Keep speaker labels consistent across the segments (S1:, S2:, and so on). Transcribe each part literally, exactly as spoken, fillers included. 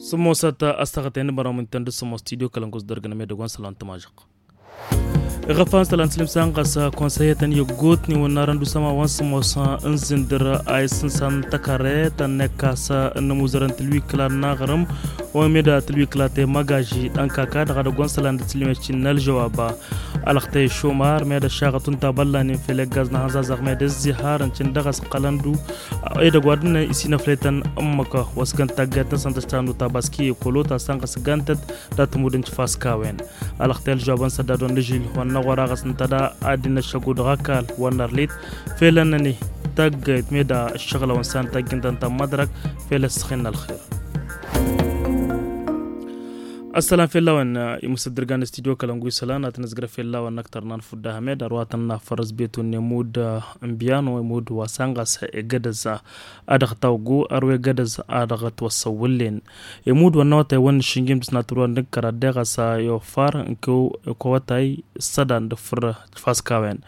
S1: سموسة أستغتين برا من تندس سمو ستوديو كلامكوس درجنا ميدوغان سلام تماجق غفان سلام سلم سانغاس كونسية يغوتني ونارن دوسما وانس موسا انزندر ايسن سان تكاري تنكاسا نموزرن تلوي كلا ناغرم وميدا تلوي كلا تي ماغاجي انكاكا دغا غون سلام تسليمشين نال جوابا الختي شومار ميدا شاغتون تابلاني في لغاز نهازا زغمد الزهار انچن دغس قلندو ايدا غودن اسينا فليتن امكا وسكن تاغات سانتستانو تاباسكي كولوتا سانغاس غانتت داتمودن فاسكاوين الختي الجوابن سدادون نجيل نغوراغس نتدا عادنا شغود غاكال ونرليت فيلنني تاغيت ميدا الشغله وانسان تاغنت انت مدرك فيلس خن الخير السلام في الله وان يمصدرغان استوديو كلامغوي سلانا تنزغر في الله وان اكثر نان فدا حميد ارواتنا فرز بيتو نمود امبيانو مود واسانغاس غدزا ادغ تاوغو اروي غدز ادغ توسولين يمود ونوتا ون شينجيم سناترو نكرا دغسا يو فار انكو كوتاي سدان دفر فاسكاوين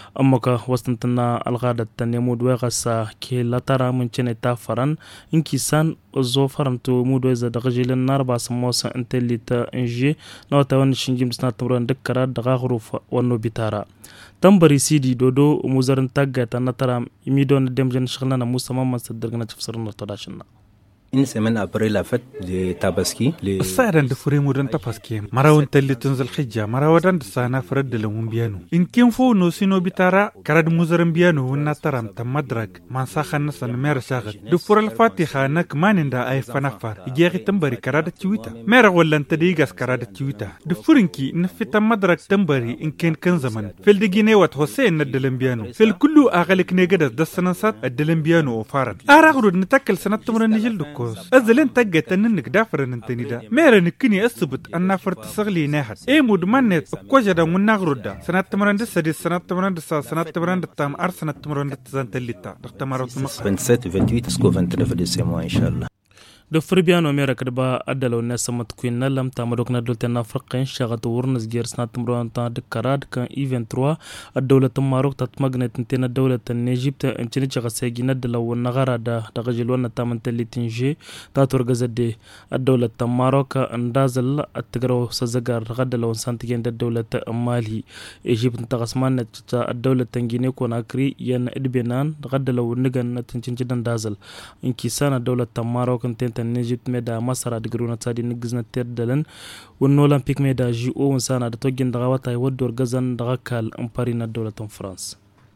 S1: أمك وستنتنا الغادة تنمود وغسا كي لا ترى من جنتا فرن إنكي سان الزوفرن تو مود وإذا دغجيل النار باس موسى أنت اللي تنجي نوتا ون شنجيم سناتوران دكرا دغاغروف ونو بتارا تنبري سيدي دودو وموزرن تاقا تنترى يميدون دمجن شغلنا موسى ماما صدرقنا تفسرنا تداشنا
S2: Une semaine après la fête de Tabaski,
S3: les Saran de Fure Mudan Tabaski, Marawan Telitunzel Khija, Marawadan de Sana Fred de Lumbiano. In Kimfo no Sinobitara, Karad Muzarmbiano, Nataram, Tamadrag, Mansahan San Mersagat. De Fural Fatiha Nak Maninda Ay Fanafar, Igeri Tambari Karada Tuita. Merawalan Tadigas Karada Tuita. De Furinki, Nafita Madrak Tambari in Ken Kanzaman. Fel de Guinea Hossein at Delembiano. Fel Kulu Agalik Negadas, the Sanasat at Delembiano or Faran. Aragud Natakal Sanatum Nigel. أزلين تجت أنك دافر نتنيدا ميرا نكني أثبت أن فرت صغلي ناحد إيه مدمنة كوجدا من نغردا سنة تمرن دسدي سنة تمرن دسا سنة تمرن دتام أر سنة تمرن دتزان تلتا دختمارات المقصد
S2: vingt-sept vingt-huit jusqu'au vingt-neuf décembre إن شاء الله
S1: دو فربيانو ميرا كدبا أدلو الناس متكوين نلم تامدوكنا دولتنا فرقين شاغت ورنز جيرسنا تمرون تا دكاراد كان إيفن تروا الدولة تماروك تتمغنة تنتين الدولة النيجيبت انتيني شغسيجي ندلو والنغارة دا دغجلونا تامن تلي تنجي تاتور غزدي الدولة تماروك اندازل التقرو سزقار غدلو سانتيجين الدولة مالي إيجيبت انتغسمان الدولة تنجيني كون أكري ين إدبينان غدلو نغن تنجين جدن دازل انكيسان الدولة تماروك انتين نجيبت ميدا مصر دغرونا تادي نغزنا تردلن والأولمبيك ميدا جي او انسان دا توجين دغواتا يودور غزان دغكال امبارينا دولة فرنسا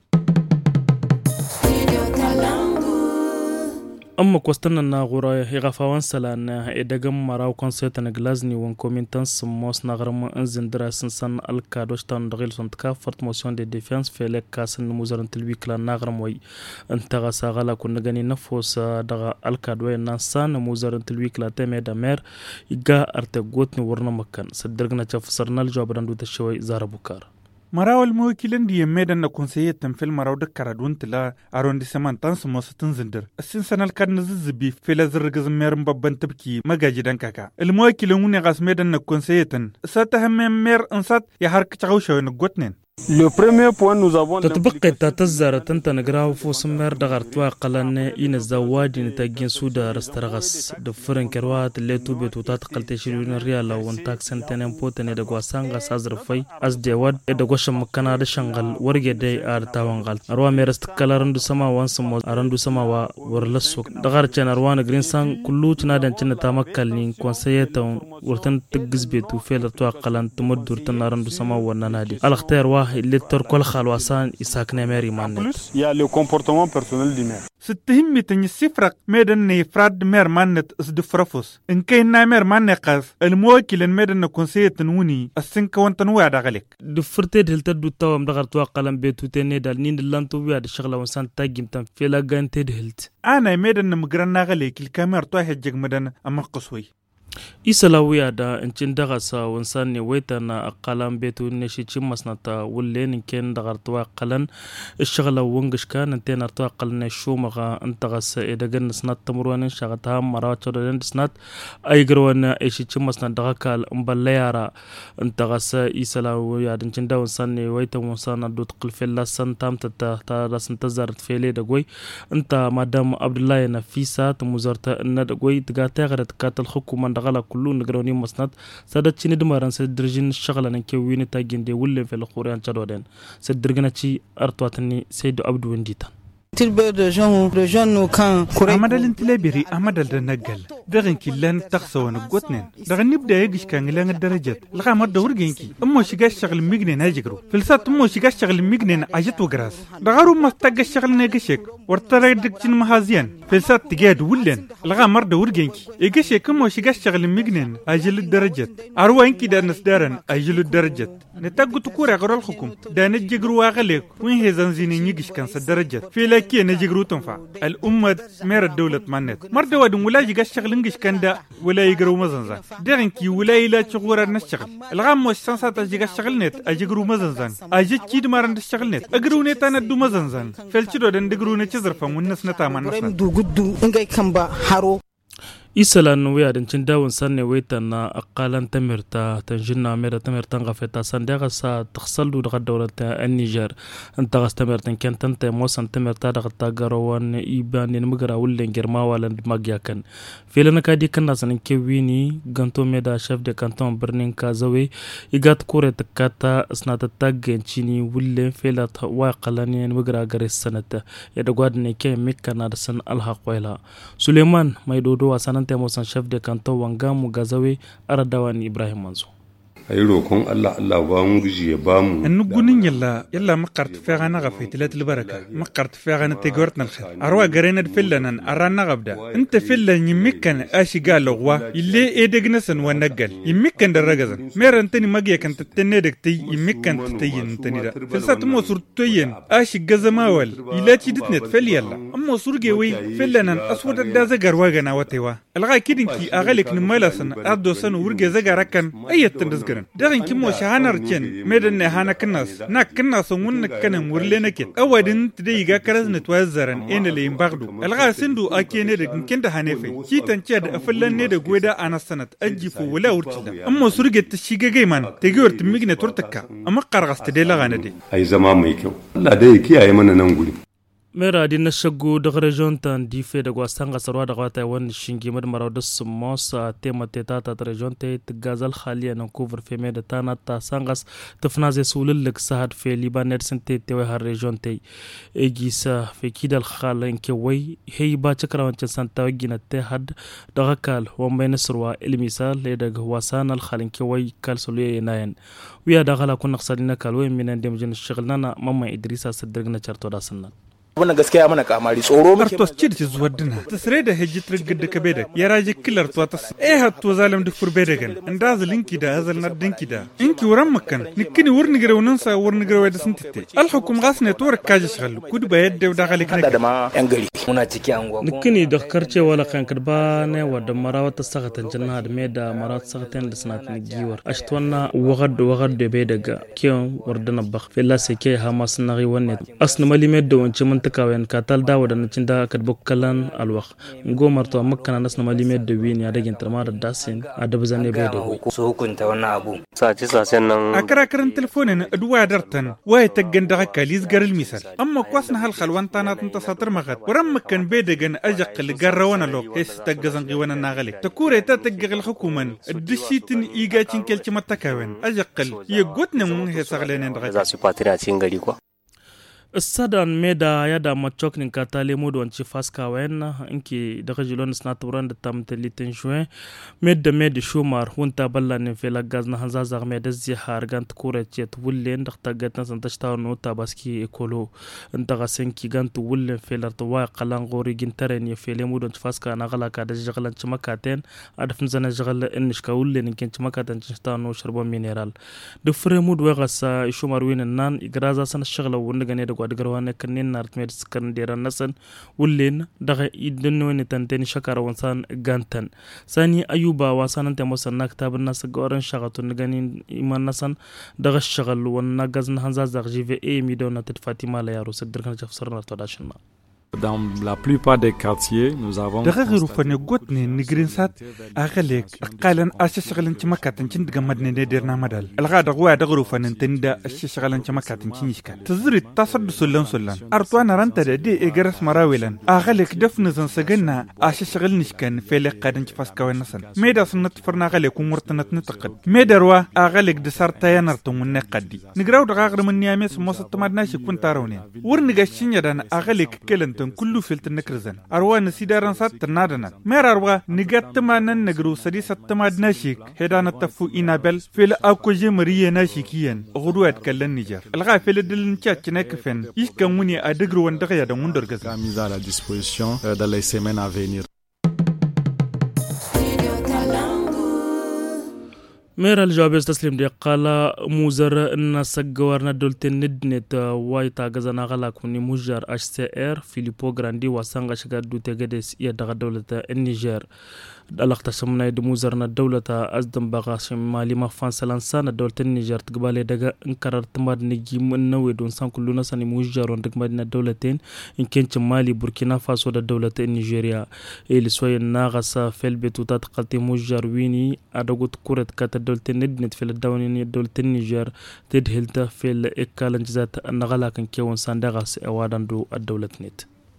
S1: أما كوستنا ناغورا يغفاوان سلان إدغم مراو كونسيتنا غلازني وان كومينتانس موس ناغرم انزن دراسن سن الكادوشتان دغيل سنتكا فرت موسيون دي ديفيانس فيلك كاسن موزرن تلوي كلا ناغرم وي انتغا ساغلا كونغاني نفوس دغا الكادوي ناسان موزرن تلوي كلا تيمي دامير يغا ارتغوتني ورنا مكان صدرغنا تفسرنا الجواب دندو تشوي زارا بوكار
S3: مراول موكلن دي ميدان نكونسيه تنفيل مراو دكارادون تلا ارونديسمان تانس موستن زندر السنسان الكادن ززبي في لازرغز ميرم بابن تبكي مغاجي دانكاكا الموكلن وني غاس ميدان نكونسيه تن ساتهم مير انسات يحرك تغوشو نغوتنين
S4: Le premier point nous avons
S1: تطبق تتزر تنت نغراو فو سمر دغرتوا قلن ان الزواج نتاجين سودا رسترغس دفرن كروات اللي توبي توتات قلتشيرون ريال وان تاكسن تنم بوتن دغوا سانغا سازرفي از ديواد دغوش مكنا دشنغل ورغي دي ار تاونغال اروا ميرست كلارندو سما وان سمو ارندو سما وا ورلسو دغار تشن اروان جرين سان كلو تنادن تن تامكل نين كونسيتون ورتن تغزبيتو فيلتوا قلن تمدور تنارندو سما وننادي الاختيار اللي تركل خالواسان يساكن ميري مانت
S4: يا لو كومبورتمون بيرسونيل دي مير
S3: ستهم تني سفرق ميدن يفراد مير مانت اسدفرفوس ان كاين مير مانقاس الموكل ميدن كونسيه تنوني السنك وانت نوع دغلك
S1: دفرتي دهل تدو توم دغر تو قلم بيتو تني دال نين لانتو بيا الشغله وسان تاجم تن فيلا غانتي دهلت
S3: انا ميدن مغرنا غليك الكاميرا تو حجك مدن اما قصوي
S1: isalawiya da incin daga sa wansan ne waita na akalan betu ne shi cin masnata wulle ne ken daga tuwa kalan ishagala wungish kan ante na tuwa kalan shumaga antaga sa edagan snat tamruwan shagata mara chodo den snat ay garwana e shi cin masnata daga kal mballayara antaga sa isalawiya da incin da wansan ne waita wansan na dut qilfilla san tamta ta ta rasan tazarat fele da goy anta madam abdullahi nafisa tumuzarta na da goy tiga ta garat katal hukuman gala kullu ngroni masnat sadat chini dumaran sa dirjin shagala nan ke wini taginde wulle fel khurian chadoden sa dirgana ci artwatani sayyidu abdu wandita
S5: tilbe de gens de jeunes kan
S3: amadalin tilebiri amadal da nagal dagan killan taksa wani gotnen daga nibda ya gishka ngilan darajat laga mar da wurgenki amma shiga shagal migne na jigro filsat amma shiga shagal migne na ajat wagras daga ru mastaga shagal ne gishek wartara dikcin mahaziyan filsat tigad wullen laga mar da wurgenki e gishek amma shiga shagal migne ajil darajat arwa inki da nasdaran ajil darajat ne tagutu kura garal hukum da ne jigru wa gale kun hezan zini yigishkan sa darajat fila كي نجي فا الأمة مير الدولة مانت مرد وادم ولا يجي الشغل إنجش كندا ولا يجرو مزنزان دارن كي ولا يلا شغورة نشغل الغام مش سانسا تجي الشغل نت أجيجرو مزنزان أجي كيد مارن الشغل نت أجرو نت أنا دو مزنزان فلتشدو دن دجرو نتشزر فمونس نتامان نسنا
S5: دو قدو إنجي كمبا هارو
S1: isalan wiyadan cin dawon sanne waita na akalan tamirta tanjinna mera tamirta ngafeta sandaga sa takhsaldu daga dawlata an-Niger anta gastamirtan kentan ta mosan tamirta daga tagarawan iban ne mugara wullen girma walan magyakan filana kadi kanna sanin kewini ganto meda chef de canton birnin Kazawe igat kore takata snata taggencini wullen filat wa qalani mugara garis sanata ya dagwad ne ke mikana da san alhaqwaila Suleiman Maidodo wasan ta musan chef de canton Wangamu Gazawe Aradawani Ibrahim Manzo
S6: ayi rokon Allah Allah ba mu giji ya ba mu
S3: annu gunin yalla yalla maqart fi'ana gafaytilat albaraka maqart fi'ana tegortna alkhair arwa garena fillanan arana gabda anta fillan yimkan ashiga lugwa ille edegnasan wanagal yimkan daragazan merantani magiya kan tatne dekti yimkan tayin tanira filsat mo surtoyen ashiga zamawal ilati ditnet fil yalla amma surge wi fillanan aswad da zagarwa gana watewa alga kidinki agalik nimalasan adosan urge zagarakan ayatan darin kimo shahanar ken medan ne hana kannas na kannas wonna kanan wurle nake awadin tidai ga karaz ne twazaran ene le imbagdu alga sindu akene da kinda hanefe kitan ce da afallan ne da goida anasanat ajifu wala wurtida amma surge ta shige gaiman te giwar timigne turtaka amma qargasta de lagana de
S6: ai zama mai kyau Allah dai kiyaye mana nan guri
S1: mera di na shagu daga region tan dife da gwastan gasarwa da gwata wani shingi mad marau da sumos tema teta ta region te gazal khaliya nan cover feme da tana ta sangas tafnaze sulul sahad fe libanet sente te har region te egisa fe kidal khalan ke wai hey ba chakra wancan santa gina te had daga kal wamba nasrwa ilmisal le daga wasan al khalin ke wai kal suluye nayan wiya daga la kun naqsadina kal wai minan dem jin shaghlana mamma idrisa sadirgna charto da sannan
S7: wannan gaskiya mana kamari tsoro muke
S3: artos cid ci zuwadina tasre da hejitr gidda kabeda yaraji killar to tas eh hatto zalam da furbeda gan anda zalinki da azal na dinki da inki wuran makan nikini wurni grawnan sa wurni grawai da suntitte al hukum gasne to rakaji shgal kud ba yadda da galik
S7: da ma yan gari muna ciki anguwa
S1: nikini da karce wala kan kadba ne wadda marawata sagatan janna da me da marawata sagatan da sanatin giwar ashtwana wagad wagad da be daga kiyon wardana bakh filla se ke hamas nari wanne asna malime da wancin takawen katal dawo da nacin da aka bukkalan alwaq ngomar to makana nasna malime da wini ya dagin tarmar da dasin adabu zane bai da
S7: so hukunta wannan abu
S6: sace sacen nan
S3: akara karan telefonin adwa dartan waye taggan da kalis garil misal amma kwasna hal khalwan tanat tasatir magat waram makan bai da gan ajaqal garrawana lok es taggazan qiwana nagali takure ta taggal hukuman dishitin igacin kelci matakawen ajaqal yegotna mun he saglenen da
S7: za su patira cikin gari ko
S1: sadan meda ya da machok nin katale modo wanci faska wen inki daga jilon sna turan da tamte litin juin med de med shumar hunta balla ne fela gaz na hanza zag med zihar gant kure chet wulle ndax tagat san tashta no tabaski ekolo ndaga senki gant wulle fela to wa qalan gori gintare ne fele modo wanci faska na gala ka da jagalan ci makaten adafin zana jagal inishka wulle ne ken ci makaten tashta no sharbo mineral de fre modo wa gasa shumar winen nan igraza san shagla wunda gane da kwa daga wani kanin na artmed skan dera nasan wullin daga idan wani tanten shakara wansan gantan sani ayuba wasanan ta musan na kitabin nasa gawaran shagatun ganin iman nasan daga shagal wannan gazna hanza zarji ve e mi dona tat fatima la yaro sadirkan jafsar na tadashin ma.
S8: Dans la plupart des quartiers, nous avons
S3: دغغرو فني غوتني نغرين سات اغليك قالن اششغلن تما كاتن تند غمدني ديرنا مدال الغا دغوا دغرو فنن تند اششغلن تما كاتن تشيشكا تزري تصد سلن سلن ارتوانا رانتا دي اغرس مراويلن اغليك دفن زن سغنا اششغل نشكن فيل قادن تفاسكا ونسن ميدا سنت فرنا غليك مرتنت نتقد ميدروا اغليك دسارتا ينرتم ونقدي نغراو دغاغر من نيامس موسط مدناشي كنت تاروني ورنغاشين يدان اغليك كلن كله فيلت نكرزن أروى نسيدارن سات تنادنا مر أروى نجات تمانن نجرو سدي ستماد ناشيك هدانا تفو إنابل فيل أكوجي مريه ناشيكيان غدوات كلن نيجر الغا فيل دلن تشات نكفن يسكموني أدقرو وندقيا دمون درجز
S8: mise à la disposition euh, dans les semaines à venir.
S1: مير الجواب يستسلم دي قال موزر ان سغورنا دولتن ندنت وايتا غزانا غلا كوني موجر اتش سي ار فيليبو غراندي واسانغا شغا دوتي غدس يا دغ دولة النيجر دلقت سمنا دي موزرنا دولة ازدم باغاش مالي ما فرنسا دولة النيجر تقبالي دغ انكرر تماد نجي من نوي دون سان كلنا سني موجر وندك مدينة دولتين ان كانت مالي بوركينا فاسو دولة النيجيريا اللي سوي ناغسا فيلبتو تاتقلتي موجر ويني ادغوت كورت كات دولة ندنت في الدولة دولة النيجر تدهلتا في الإكالنج ذات النغلا كان كيون ساندغاس أوادان دو الدولة نت.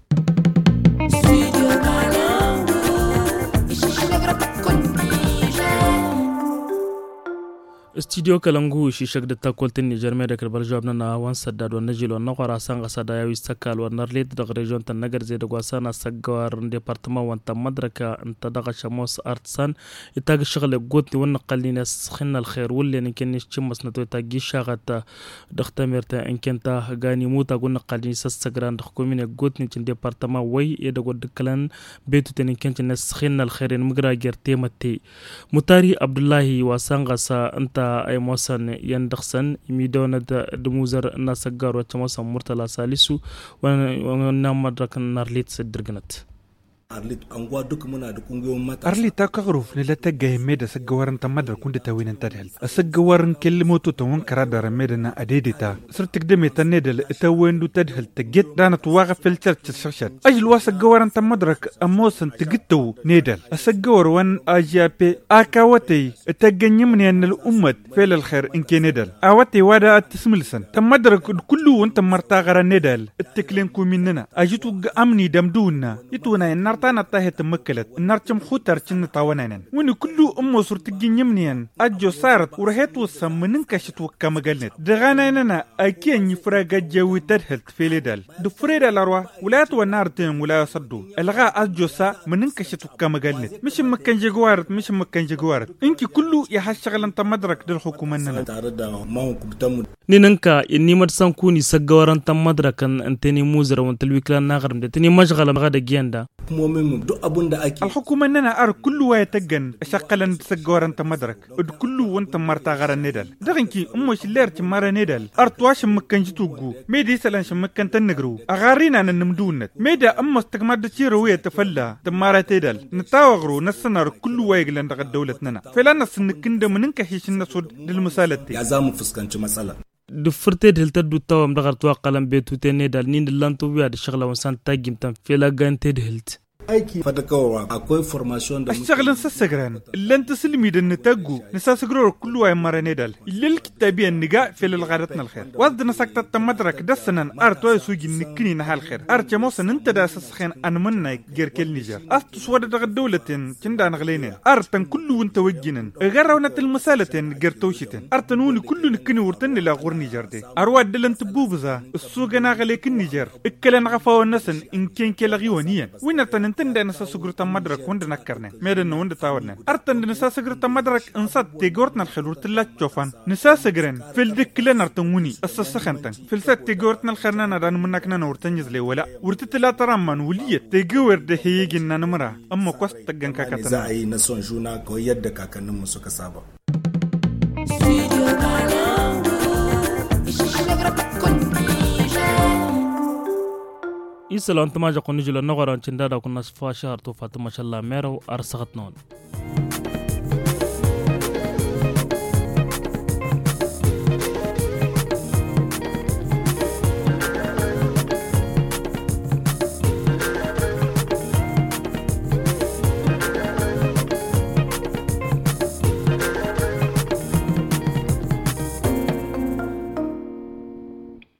S1: استوديو كلامغو شيشك دتا كولت النيجر ميدك البرجوابنا ناوان سداد ونجيل ونقرا سانغا سدايا ويستكال ونرليت دغ ريجون تنغر زيد غواسانا سغوار ديبارتمان وانت مدركه انت دغ شموس ارتسان يتاغ شغل غوتني ونقلينا سخنا الخير واللي نكنيش تشمس نتو تاغي شاغتا دختمرتا ان كنتا غاني موتا ونقليني سسغران دخكومين غوتني تن ديبارتمان وي يدغ دكلان بيتو تن كنت نسخنا الخير مغرا غيرتيمتي متاري عبد الله واسانغا سا انت ay mosan yandaksan imidona da dumuzar nasagaro chamosan murtala salisu wana madrak narlit sadirgnat
S9: Arlit angwa duk muna da kungiyoyin matasa.
S3: Arlit ta kagruf ne la tagga meda sagawaran ta madar kunda ta winan ta dal. Sagawaran kelmoto ta wan karada rameda na adedita. Sirtik de meta ne dal ta wendu ta dal ta get dana to waga filter ta sharshat. Ajil wa sagawaran ta madrak amosan ta gitto ne dal. Sagawar wan ajape akawati ta ganyim ne an al ummat fel al khair in ke ne dal. Awati wada tismilsan. Ta madrak kullu wanta marta gara ne dal. Ittiklin ku minna. Ajitu amni damduna. Ituna نرتانا تاهت مكلت نرتم خوتر تشن طاونانن وني كله أمه صرت جنيمنيان أجو صارت ورهت وسمنن كشت وكما قالت دغانانا أكين يفرق جوي تدهلت في ليدال دفريد الأروى ولايات ونارتين ولا يصدو الغاء أجو سا منن كشت وكما قالت مش مكان جوارت مش مكان جوارت إنك كله يحشغل أنت مدرك دل حكومة
S1: نينكا إني مرسان كوني سجوار أنت مدرك أنتني موزر وانتلويكلا ناغرم تني مشغلة غدا جياندا
S3: الحكومة أننا أر كل واحد تجن شقلا تسجور أنت مدرك ود كل وأنت مرتا غرا ندل دغنكي أمش لير تمارا ندل أرتواش مكان جتوجو ميدي سلانش مكان تنجرو أغارينا نمدونت ميدا أم استقماد تشيروية تفلا تمارا تدل نتاوغرو نسنار كل واحد لين دغ دولتنا فلان سنكند منك هيش النصود للمسالتي
S9: يعزام فسكنش مسألة
S1: دفرتد هل تدو التوام دغر توقلن بيتو تنيدال نين اللانتو بياد الشغلة وانسان تاجم تنفيلا غانتد هلت
S9: aiki fadakawa akwai formation da
S3: ashtaghlan sasagran lan taslimi dan natagu nisasagro kullu ay maranedal illal kitabiyan niga fil algharatna alkhair wad nasakta tamadrak dasanan arto sugi nikni nahal khair archa mosan inta da sasakhan an manna gerkel niger astus wada daga dawlatin tinda naglenen artan kullu wanta wajinan garawna til masalatin gertowshiten artanuni kullu nikni wurtan la ghur niger de arwa dalan tububza sugana galekin niger ikkalan gafaw nasan in ken kelagi waniyan winatan تند نسا سجرتا مدرك وند نكرنا ميدن وند تاورنا أرتند نسا سجرتا مدرك انصت تيجورتنا الخلور تلا تشوفان نسا سجرن في الدك لنا رتموني السسخنتن في السات تيجورتنا الخرنا ندان منكنا نورتنجز لي ولا ورتتلا ترمان ولية تيجور ده هيجنا نمرة أما قصت تجن كاكتنا
S9: زاي نسون جونا كويد كاكنا مسوك سابا
S10: Studio Kalangu, ich schlägere Back und Biege.
S1: isala antama ja konu jula nagara cinda da kunna fa shahar to fatima shalla mero ar sagat non